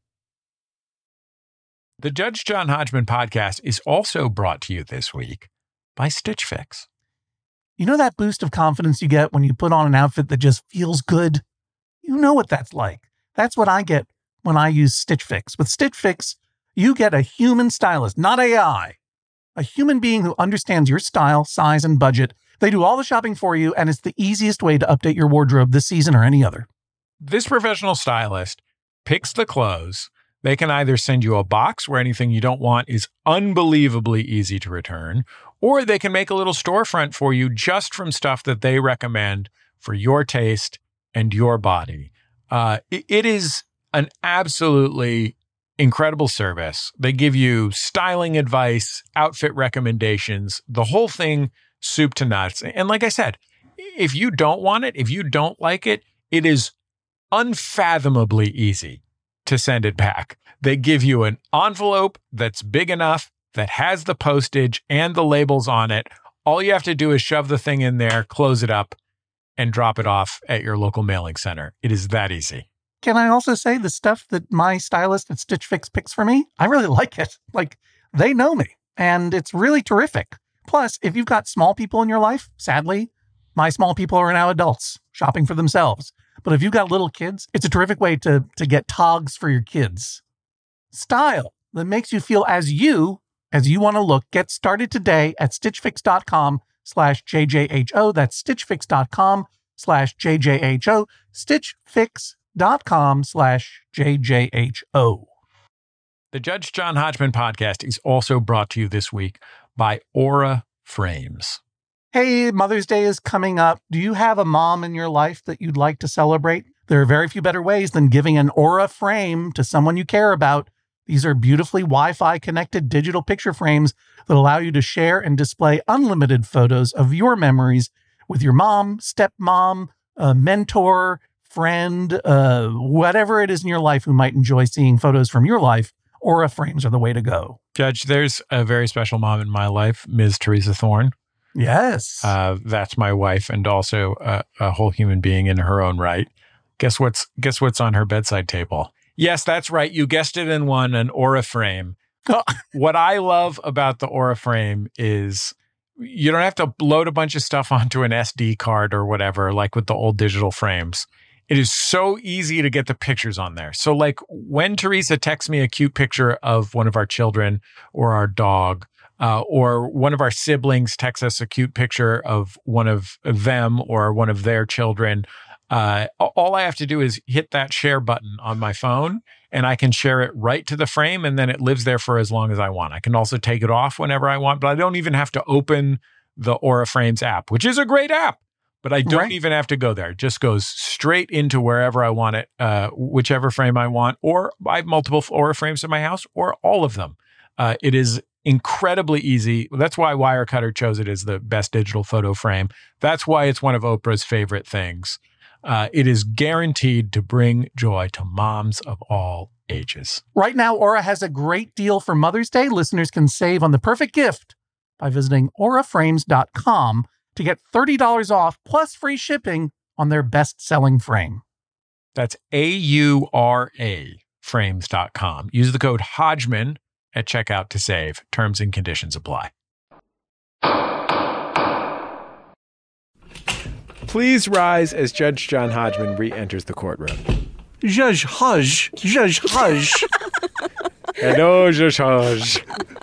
The Judge John Hodgman podcast is also brought to you this week by Stitch Fix. You know that boost of confidence you get when you put on an outfit that just feels good? You know what that's like. That's what I get when I use Stitch Fix. With Stitch Fix, you get a human stylist, not A I. A human being who understands your style, size, and budget. They do all the shopping for you, and it's the easiest way to update your wardrobe this season or any other. This professional stylist picks the clothes. They can either send you a box where anything you don't want is unbelievably easy to return, or they can make a little storefront for you just from stuff that they recommend for your taste and your body. Uh, it, it is an absolutely incredible service. They give you styling advice, outfit recommendations, the whole thing soup to nuts. And like I said, if you don't want it, if you don't like it, it is unfathomably easy to send it back. They give you an envelope that's big enough, that has the postage and the labels on it. All you have to do is shove the thing in there, close it up, and drop it off at your local mailing center. It is that easy. Can I also say the stuff that my stylist at Stitch Fix picks for me? I really like it. Like, they know me, and it's really terrific. Plus, if you've got small people in your life, sadly, my small people are now adults shopping for themselves. But if you've got little kids, it's a terrific way to, to get togs for your kids. Style that makes you feel as you, as you want to look. Get started today at stitchfix.com slash JJHO. That's stitchfix.com slash JJHO. Stitchfix.com slash JJHO. The Judge John Hodgman podcast is also brought to you this week by Aura Frames. Hey, Mother's Day is coming up. Do you have a mom in your life that you'd like to celebrate? There are very few better ways than giving an Aura frame to someone you care about. These are beautifully Wi-Fi connected digital picture frames that allow you to share and display unlimited photos of your memories with your mom, stepmom, a mentor, friend, uh, whatever it is in your life who might enjoy seeing photos from your life. Aura frames are the way to go. Judge, there's a very special mom in my life, Miz Teresa Thorne. Yes. Uh, that's my wife, and also a, a whole human being in her own right. Guess what's guess what's on her bedside table? Yes, that's right. You guessed it in one, an Aura frame. Oh. What I love about the Aura frame is you don't have to load a bunch of stuff onto an S D card or whatever, like with the old digital frames. It is so easy to get the pictures on there. So like when Teresa texts me a cute picture of one of our children or our dog, Uh, or one of our siblings texts us a cute picture of one of them or one of their children. Uh, all I have to do is hit that share button on my phone and I can share it right to the frame, and then it lives there for as long as I want. I can also take it off whenever I want, but I don't even have to open the Aura Frames app, which is a great app, but I don't Right. even have to go there. It just goes straight into wherever I want it, uh, whichever frame I want, or I have multiple Aura Frames in my house, or all of them. Uh, it is incredibly easy. That's why Wirecutter chose it as the best digital photo frame. That's why it's one of Oprah's favorite things. Uh, it is guaranteed to bring joy to moms of all ages. Right now, Aura has a great deal for Mother's Day. Listeners can save on the perfect gift by visiting aura frames dot com to get thirty dollars off plus free shipping on their best-selling frame. That's A U R A frames dot com. Use the code Hodgman at checkout to save. Terms and conditions apply. Please rise as Judge John Hodgman re-enters the courtroom. Judge Hodge, Judge Hodge. Hello, Judge Hodge.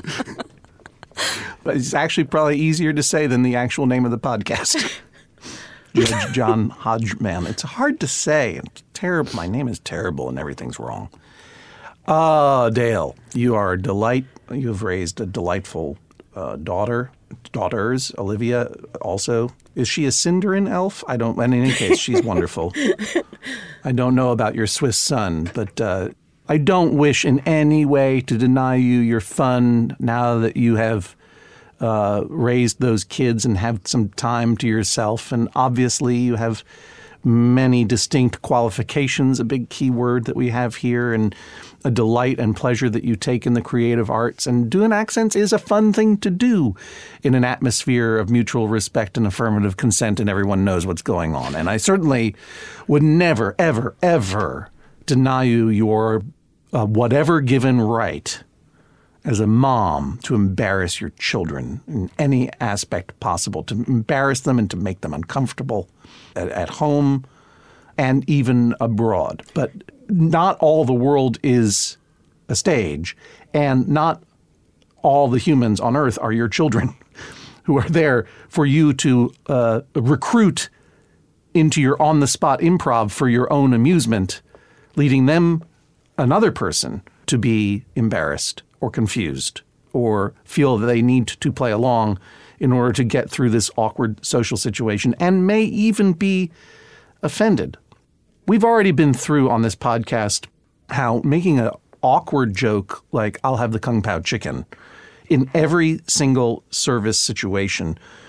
But it's actually probably easier to say than the actual name of the podcast. Judge John Hodgman. It's hard to say. It's terrible. My name is terrible and everything's wrong. Ah, uh, Dale, you are a delight. You've raised a delightful uh, daughter, daughters. Olivia also. Is she a Cinderin elf? I don't. In any case, she's wonderful. I don't know about your Swiss son, but uh, I don't wish in any way to deny you your fun now that you have uh, raised those kids and have some time to yourself. And obviously, you have many distinct qualifications, a big key word that we have here, and a delight and pleasure that you take in the creative arts. And doing accents is a fun thing to do in an atmosphere of mutual respect and affirmative consent, and everyone knows what's going on. And I certainly would never, ever, ever deny you your uh, whatever given right as a mom to embarrass your children in any aspect possible, to embarrass them and to make them uncomfortable at, at home and even abroad. But not all the world is a stage, and not all the humans on Earth are your children who are there for you to uh, recruit into your on-the-spot improv for your own amusement, leading them, another person, to be embarrassed or confused or feel that they need to play along in order to get through this awkward social situation, and may even be offended. We've already been through on this podcast how making an awkward joke like, I'll have the Kung Pao chicken, in every single service situation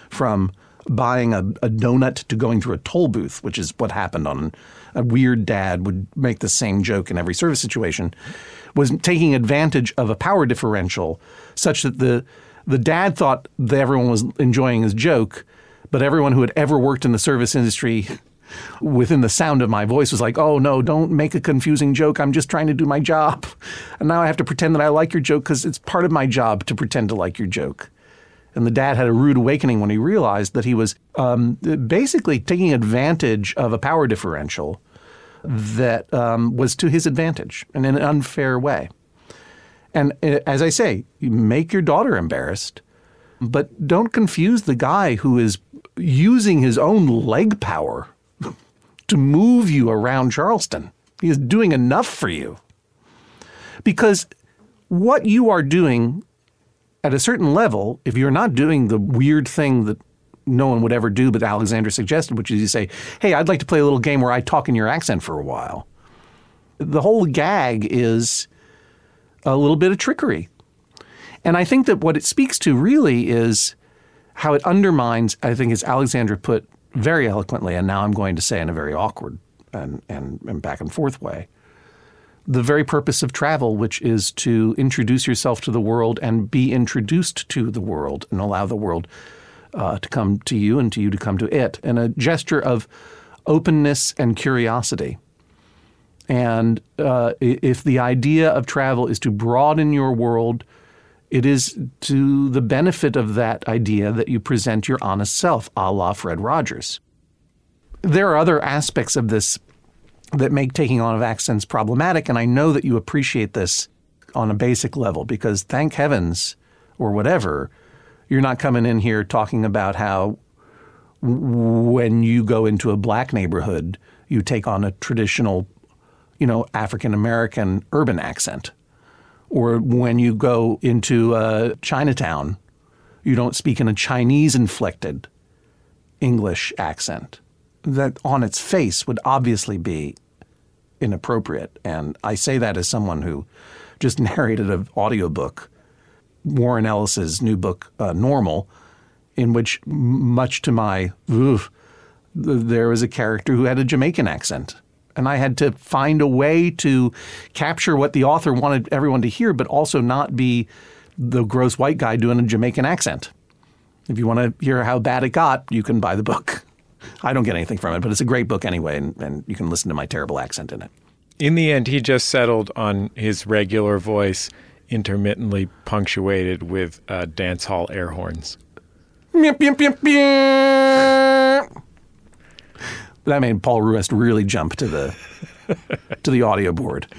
from buying a, a donut to going through a toll booth, which is what happened on a weird dad would make the same joke in every service situation, was taking advantage of a power differential such that the the dad thought that everyone was enjoying his joke, but everyone who had ever worked in the service industry within the sound of my voice was like, oh, no, don't make a confusing joke. I'm just trying to do my job. And now I have to pretend that I like your joke because it's part of my job to pretend to like your joke. And the dad had a rude awakening when he realized that he was um, basically taking advantage of a power differential that um, was to his advantage and in an unfair way. And uh, as I say, you make your daughter embarrassed, but don't confuse the guy who is using his own leg power to move you around Charleston. He is doing enough for you. Because what you are doing at a certain level, if you're not doing the weird thing that no one would ever do but Alexandra suggested, which is you say, hey, I'd like to play a little game where I talk in your accent for a while. The whole gag is a little bit of trickery. And I think that what it speaks to really is how it undermines, I think as Alexandra put very eloquently, and now I'm going to say in a very awkward and, and, and back and forth way, the very purpose of travel, which is to introduce yourself to the world and be introduced to the world and allow the world uh, to come to you and to you to come to it, in a gesture of openness and curiosity. And uh, if the idea of travel is to broaden your world, it is to the benefit of that idea that you present your honest self, a la Fred Rogers. There are other aspects of this that make taking on of accents problematic, and I know that you appreciate this on a basic level because, thank heavens, or whatever, you're not coming in here talking about how when you go into a black neighborhood, you take on a traditional, you know, African-American urban accent. Or when you go into uh, Chinatown, you don't speak in a Chinese-inflected English accent. That on its face would obviously be inappropriate. And I say that as someone who just narrated an audiobook, Warren Ellis's new book, uh, Normal, in which, much to my, oof, there was a character who had a Jamaican accent. And I had to find a way to capture what the author wanted everyone to hear, but also not be the gross white guy doing a Jamaican accent. If you want to hear how bad it got, you can buy the book. I don't get anything from it, but it's a great book anyway, and, and you can listen to my terrible accent in it. In the end, he just settled on his regular voice, intermittently punctuated with uh, dance hall air horns. That made Paul Ruest really jump to the to the audio board.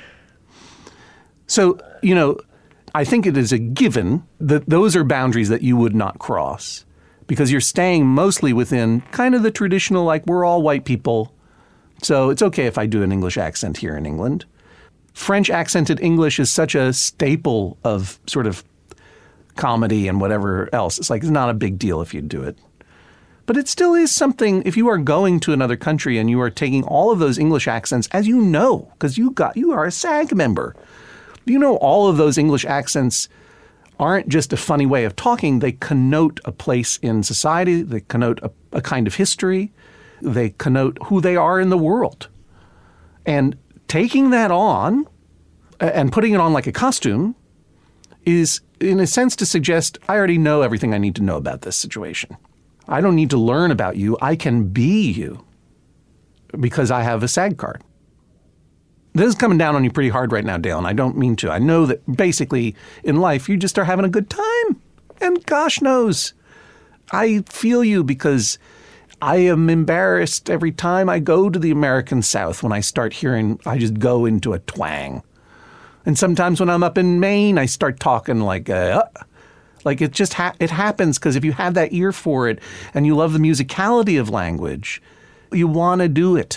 So, you know, I think it is a given that those are boundaries that you would not cross because you're staying mostly within kind of the traditional, like, we're all white people, so it's okay if I do an English accent here in England. French accented English is such a staple of sort of comedy and whatever else. It's like it's not a big deal if you do it. But it still is something, if you are going to another country and you are taking all of those English accents, as you know, because you got you are a SAG member. You know all of those English accents aren't just a funny way of talking. They connote a place in society. They connote a, a kind of history. They connote who they are in the world. And taking that on and putting it on like a costume is, in a sense, to suggest I already know everything I need to know about this situation. I don't need to learn about you. I can be you because I have a SAG card. This is coming down on you pretty hard right now, Dale, and I don't mean to. I know that basically in life you just are having a good time. And gosh knows, I feel you because I am embarrassed every time I go to the American South when I start hearing, I just go into a twang. And sometimes when I'm up in Maine, I start talking like a... Uh, Like it just ha- it happens because if you have that ear for it and you love the musicality of language, you want to do it.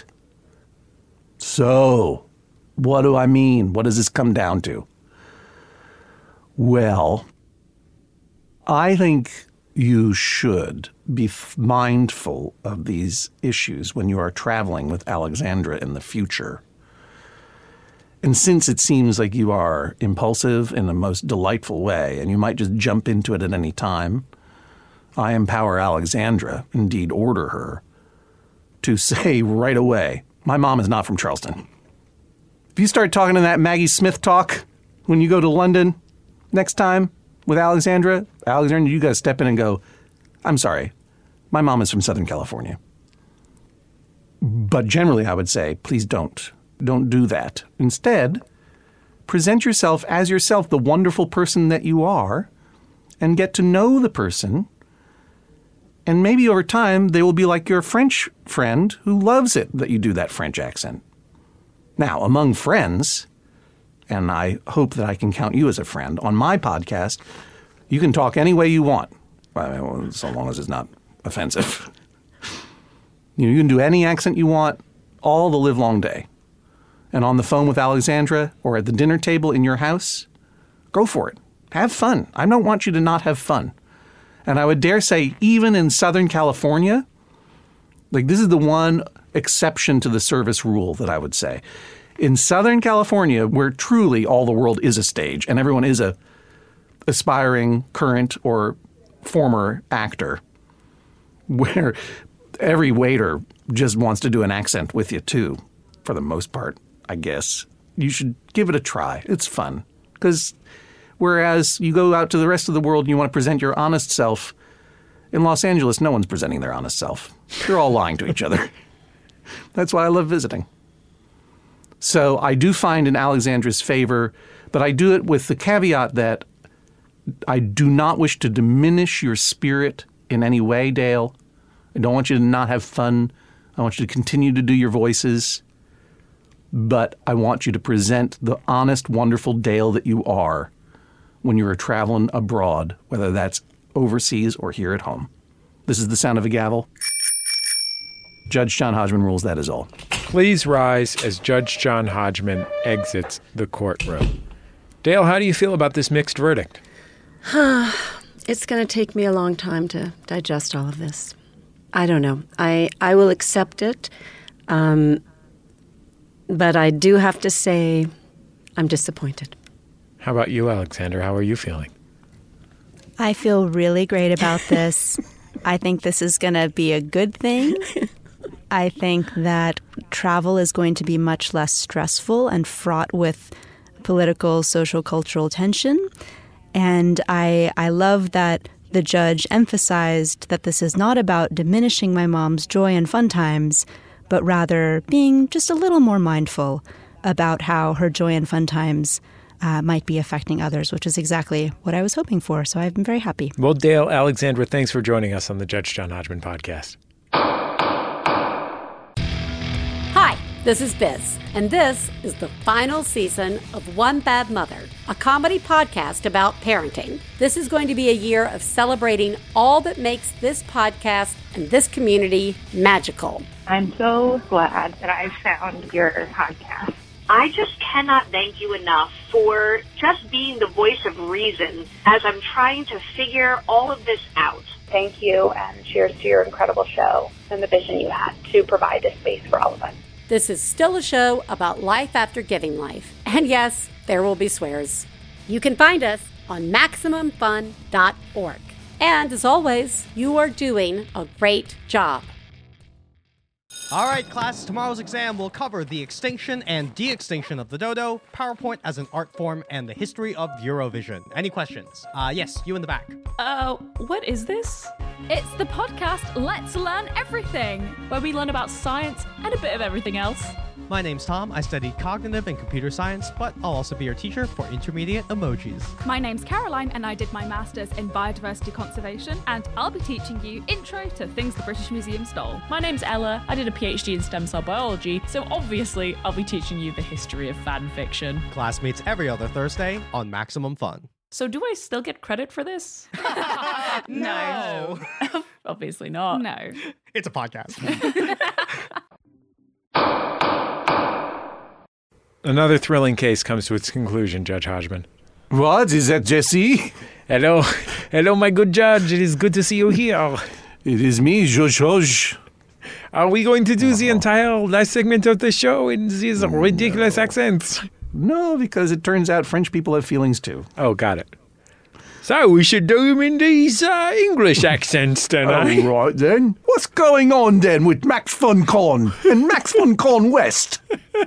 So, what do I mean? What does this come down to? Well, I think you should be f- mindful of these issues when you are traveling with Alexandra in the future. And since it seems like you are impulsive in the most delightful way, and you might just jump into it at any time, I empower Alexandra, indeed order her, to say right away, my mom is not from Charleston. If you start talking in that Maggie Smith talk when you go to London next time with Alexandra, Alexandra, you got to step in and go, I'm sorry, my mom is from Southern California. But generally, I would say, please don't. Don't do that. Instead, present yourself as yourself, the wonderful person that you are, and get to know the person. And maybe over time, they will be like your French friend who loves it that you do that French accent. Now, among friends, and I hope that I can count you as a friend, on my podcast, you can talk any way you want, I mean, well, so long as it's not offensive. You know, you can do any accent you want all the livelong day. And on the phone with Alexandra or at the dinner table in your house, go for it. Have fun. I don't want you to not have fun. And I would dare say, even in Southern California, like this is the one exception to the service rule that I would say. In Southern California, where truly all the world is a stage and everyone is a aspiring, current, or former actor, where every waiter just wants to do an accent with you too, for the most part, I guess. You should give it a try. It's fun. Because whereas you go out to the rest of the world and you want to present your honest self, in Los Angeles, no one's presenting their honest self. They're all lying to each other. That's why I love visiting. So I do find in Alexandra's favor, but I do it with the caveat that I do not wish to diminish your spirit in any way, Dale. I don't want you to not have fun. I want you to continue to do your voices. But I want you to present the honest, wonderful Dale that you are when you are traveling abroad, whether that's overseas or here at home. This is the sound of a gavel. Judge John Hodgman rules, that is all. Please rise as Judge John Hodgman exits the courtroom. Dale, how do you feel about this mixed verdict? It's going to take me a long time to digest all of this. I don't know. I, I will accept it. Um, but I do have to say I'm disappointed. How about you, Alexandra? How are you feeling? I feel really great about this. I think this is going to be a good thing. I think that travel is going to be much less stressful and fraught with political, social, cultural tension. And I I love that the judge emphasized that this is not about diminishing my mom's joy and fun times, but rather being just a little more mindful about how her joy and fun times uh, might be affecting others, which is exactly what I was hoping for. So I've been very happy. Well, Dale, Alexandra, thanks for joining us on the Judge John Hodgman podcast. Hi, this is Biz, and this is the final season of One Bad Mother, a comedy podcast about parenting. This is going to be a year of celebrating all that makes this podcast and this community magical. I'm so glad that I found your podcast. I just cannot thank you enough for just being the voice of reason as I'm trying to figure all of this out. Thank you, and cheers to your incredible show and the vision you had to provide this space for all of us. This is still a show about life after giving life. And yes, there will be swears. You can find us on Maximum Fun dot org. And as always, you are doing a great job. All right, class, tomorrow's exam will cover the extinction and de-extinction of the dodo, PowerPoint as an art form, and the history of Eurovision. Any questions? Uh, yes, you in the back. Uh, what is this? It's the podcast Let's Learn Everything, where we learn about science and a bit of everything else. My name's Tom. I studied cognitive and computer science, but I'll also be your teacher for intermediate emojis. My name's Caroline, and I did my master's in biodiversity conservation, and I'll be teaching you intro to things the British Museum stole. My name's Ella. I did a PhD in stem cell biology, so obviously I'll be teaching you the history of fan fiction. Class meets every other Thursday on Maximum Fun. So do I still get credit for this? No. Obviously not. No. It's a podcast. Another thrilling case comes to its conclusion, Judge Hodgman. What? Is that Jesse? Hello. Hello, my good judge. It is good to see you here. It is me, George Hodge. Are we going to do the entire last segment of the show in these ridiculous accents? No, because it turns out French people have feelings too. Oh, got it. So we should do him in these uh, English accents, don't I? All right, then. What's going on, then, with Max FunCon and Max FunCon West?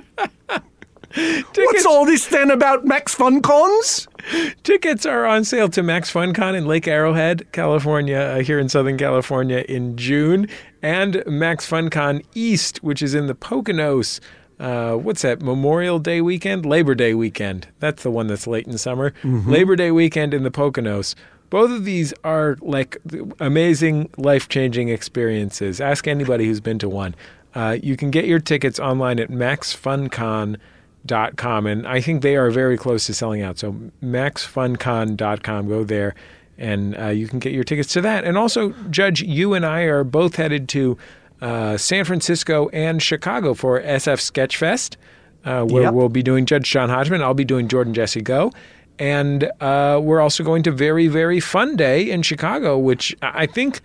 What's all this, then, about Max FunCons? Tickets are on sale to Max FunCon in Lake Arrowhead, California, uh, here in Southern California in June, and Max FunCon East, which is in the Poconos. Uh, what's that, Memorial Day weekend? Labor Day weekend. That's the one that's late in summer. Mm-hmm. Labor Day weekend in the Poconos. Both of these are like amazing, life-changing experiences. Ask anybody who's been to one. Uh, you can get your tickets online at max fun con dot com, and I think they are very close to selling out. So max fun con dot com, go there, and uh, you can get your tickets to that. And also, Judge, you and I are both headed to uh, San Francisco and Chicago for S F Sketchfest, uh, where yep. we'll be doing Judge John Hodgman. I'll be doing Jordan Jesse Go. And uh, we're also going to Very, Very Fun Day in Chicago, which I think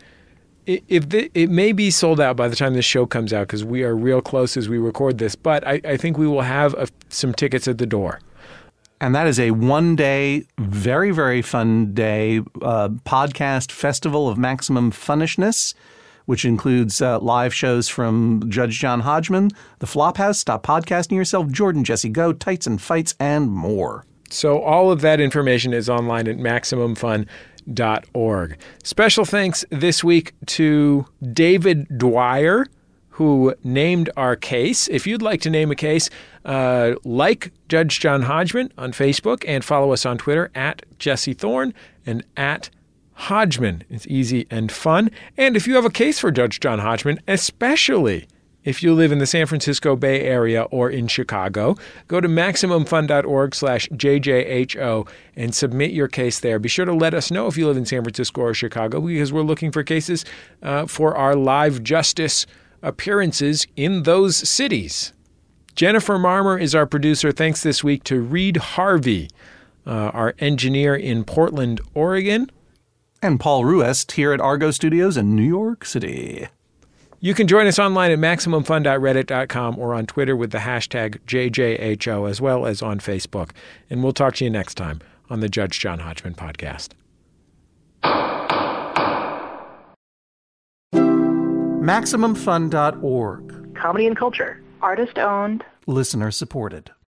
if the, it may be sold out by the time this show comes out because we are real close as we record this. But I, I think we will have a, some tickets at the door. And that is a one-day, very, very fun day uh, podcast festival of maximum funnishness, which includes uh, live shows from Judge John Hodgman, The Flophouse, Stop Podcasting Yourself, Jordan Jesse Go, Tights and Fights, and more. So all of that information is online at maximum fun dot org. Special thanks this week to David Dwyer, who named our case. If you'd like to name a case, uh, like Judge John Hodgman on Facebook and follow us on Twitter at Jesse Thorne and at Hodgman. It's easy and fun. And if you have a case for Judge John Hodgman, especially if you live in the San Francisco Bay Area or in Chicago, go to maximum fun dot org slash J J H O and submit your case there. Be sure to let us know if you live in San Francisco or Chicago because we're looking for cases uh, for our live justice appearances in those cities. Jennifer Marmer is our producer. Thanks this week to Reed Harvey, uh, our engineer in Portland, Oregon. And Paul Ruest here at Argo Studios in New York City. You can join us online at maximum fun dot reddit dot com or on Twitter with the hashtag J J H O, as well as on Facebook. And we'll talk to you next time on the Judge John Hodgman podcast. maximum fun dot org. Comedy and culture. Artist owned. Listener supported.